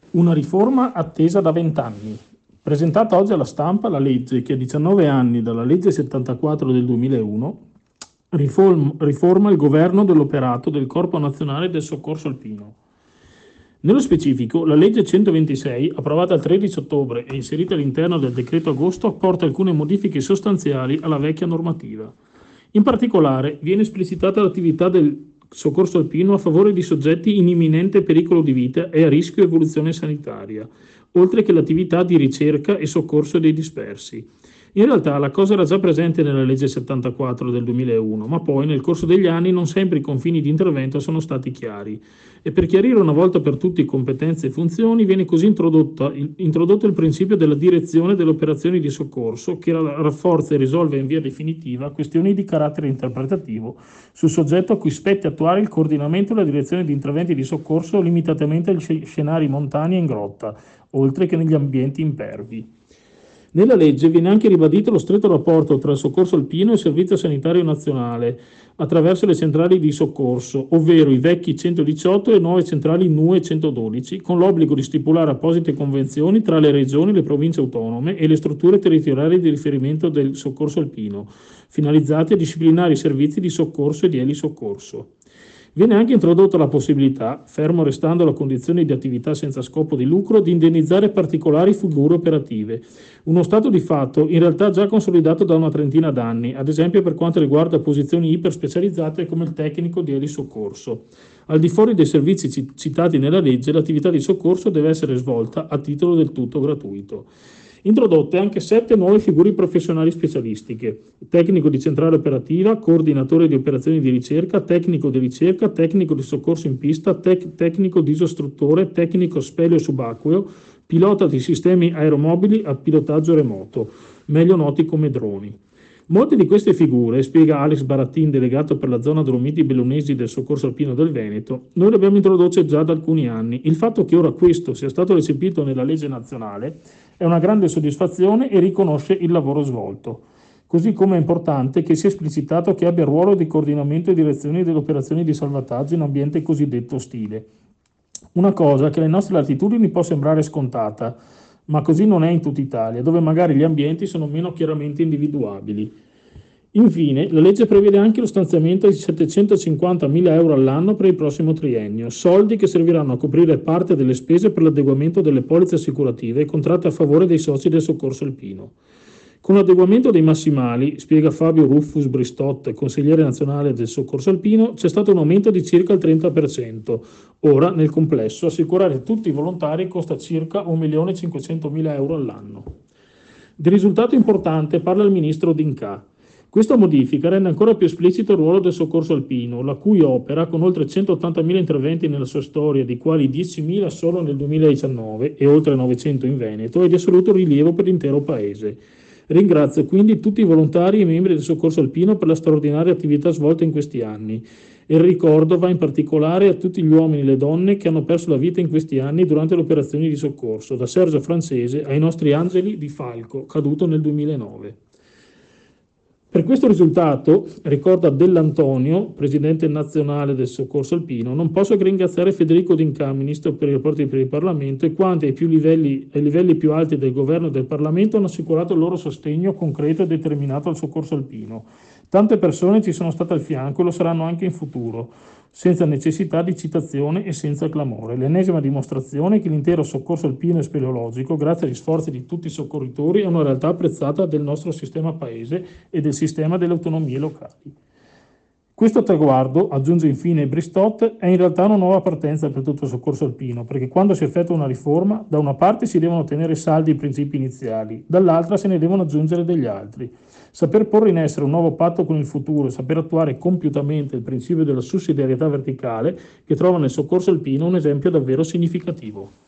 Una riforma attesa da 20 anni. Presentata oggi alla stampa la legge che a 19 anni dalla legge 74 del 2001 riforma il governo dell'operato del Corpo Nazionale del Soccorso Alpino. Nello specifico, la legge 126, approvata il 13 ottobre e inserita all'interno del decreto agosto, apporta alcune modifiche sostanziali alla vecchia normativa. In particolare, viene esplicitata l'attività del soccorso alpino a favore di soggetti in imminente pericolo di vita e a rischio evoluzione sanitaria, oltre che l'attività di ricerca e soccorso dei dispersi. In realtà la cosa era già presente nella legge 74 del 2001, ma poi nel corso degli anni non sempre i confini di intervento sono stati chiari. E per chiarire una volta per tutti competenze e funzioni viene così introdotto il principio della direzione delle operazioni di soccorso, che rafforza e risolve in via definitiva questioni di carattere interpretativo sul soggetto a cui spetta attuare il coordinamento e la direzione di interventi di soccorso limitatamente agli scenari montani e in grotta, oltre che negli ambienti impervi. Nella legge viene anche ribadito lo stretto rapporto tra il soccorso alpino e il Servizio Sanitario Nazionale attraverso le centrali di soccorso, ovvero i vecchi 118 e le nuove centrali NUE 112, con l'obbligo di stipulare apposite convenzioni tra le regioni, le province autonome e le strutture territoriali di riferimento del soccorso alpino, finalizzati a disciplinare i servizi di soccorso e di elisoccorso. Viene anche introdotta la possibilità, fermo restando la condizione di attività senza scopo di lucro, di indennizzare particolari figure operative. Uno stato di fatto in realtà già consolidato da una trentina d'anni, ad esempio per quanto riguarda posizioni iperspecializzate come il tecnico di elisoccorso. Al di fuori dei servizi citati nella legge, l'attività di soccorso deve essere svolta a titolo del tutto gratuito. Introdotte anche 7 nuove figure professionali specialistiche: tecnico di centrale operativa, coordinatore di operazioni di ricerca, tecnico di soccorso in pista, tecnico disostruttore, tecnico speleo subacqueo, pilota di sistemi aeromobili a pilotaggio remoto, meglio noti come droni. Molte di queste figure, spiega Alex Barattin, delegato per la zona Dolomiti Bellunesi del Soccorso Alpino del Veneto, noi le abbiamo introdotte già da alcuni anni. Il fatto che ora questo sia stato recepito nella legge nazionale è una grande soddisfazione e riconosce il lavoro svolto. Così come è importante che sia esplicitato che abbia il ruolo di coordinamento e direzione delle operazioni di salvataggio in ambiente cosiddetto ostile. Una cosa che alle nostre latitudini può sembrare scontata, ma così non è in tutta Italia, dove magari gli ambienti sono meno chiaramente individuabili. Infine, la legge prevede anche lo stanziamento di 750.000 euro all'anno per il prossimo triennio, soldi che serviranno a coprire parte delle spese per l'adeguamento delle polizze assicurative contratte a favore dei soci del soccorso alpino. Con l'adeguamento dei massimali, spiega Fabio Ruffus Bristot, consigliere nazionale del soccorso alpino, c'è stato un aumento di circa il 30%. Ora, nel complesso, assicurare tutti i volontari costa circa 1.500.000 euro all'anno. Di risultato importante parla il ministro D'Incà. Questa modifica rende ancora più esplicito il ruolo del soccorso alpino, la cui opera, con oltre 180.000 interventi nella sua storia, di quali 10.000 solo nel 2019 e oltre 900 in Veneto, è di assoluto rilievo per l'intero Paese. Ringrazio quindi tutti i volontari e membri del soccorso alpino per la straordinaria attività svolta in questi anni. E il ricordo va in particolare a tutti gli uomini e le donne che hanno perso la vita in questi anni durante le operazioni di soccorso, da Sergio Francese ai nostri angeli di Falco, caduto nel 2009. Per questo risultato, ricorda Dell'Antonio, presidente nazionale del soccorso alpino, non posso che ringraziare Federico D'Incà, ministro per i rapporti per il Parlamento, e quanti ai livelli più alti del governo e del Parlamento hanno assicurato il loro sostegno concreto e determinato al soccorso alpino. Tante persone ci sono state al fianco e lo saranno anche in futuro, senza necessità di citazione e senza clamore. L'ennesima dimostrazione che l'intero soccorso alpino e speleologico, grazie agli sforzi di tutti i soccorritori, è una realtà apprezzata del nostro sistema paese e del sistema delle autonomie locali. Questo traguardo, aggiunge infine Bristot, è in realtà una nuova partenza per tutto il soccorso alpino, perché quando si effettua una riforma, da una parte si devono tenere saldi i principi iniziali, dall'altra se ne devono aggiungere degli altri. Saper porre in essere un nuovo patto con il futuro e saper attuare compiutamente il principio della sussidiarietà verticale che trova nel soccorso alpino un esempio davvero significativo.